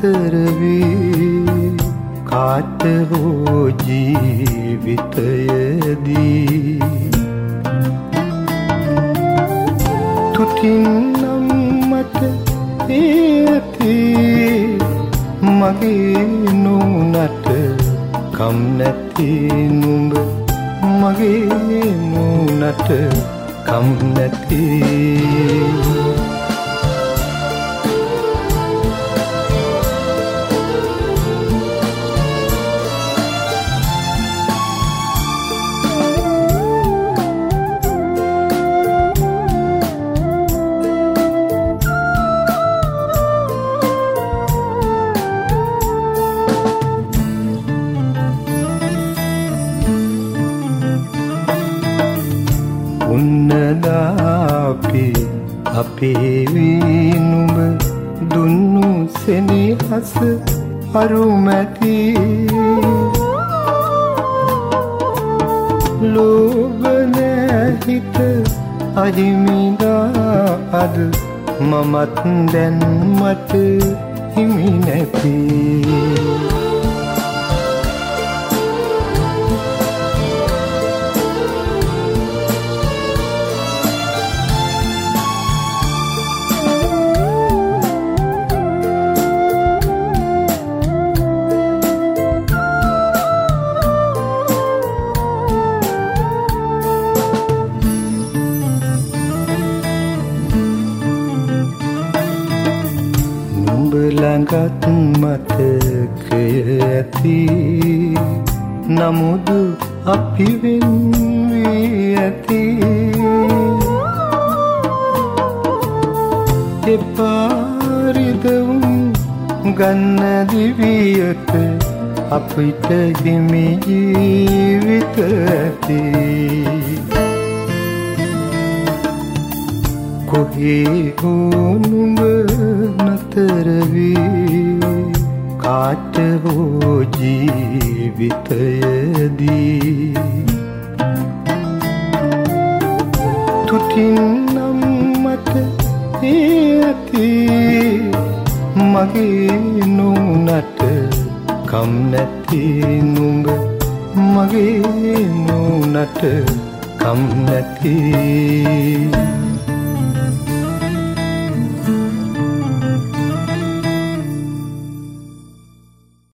නතර වී කාට හෝ ජීවිතයදී තුටින් නම් මට ඇති මගේ නුනට කම් නැති නුඹ මගේ නුනට කම් නැති උන්නදාපි අපේ වී නුඹ දුන්නු සෙනෙහස අරුමැති ලෝභ නැහිත අහිමිදා අද මමත් දැන් මට හිමි නැති ළඟත් මතකය ඇති නමුදු අපි වෙන් වී ඇති එපාරිදවුම් ගන්න දිවියට අපිට හිමි ජීවිත ඇති කොහේ හෝ නුඹ නතර වී කාට හෝ ජීවිතයදී තුටින් නම් මට ඇති මගේ නුනට කම් නැති නුඹ මගේ නුනට කම් නැති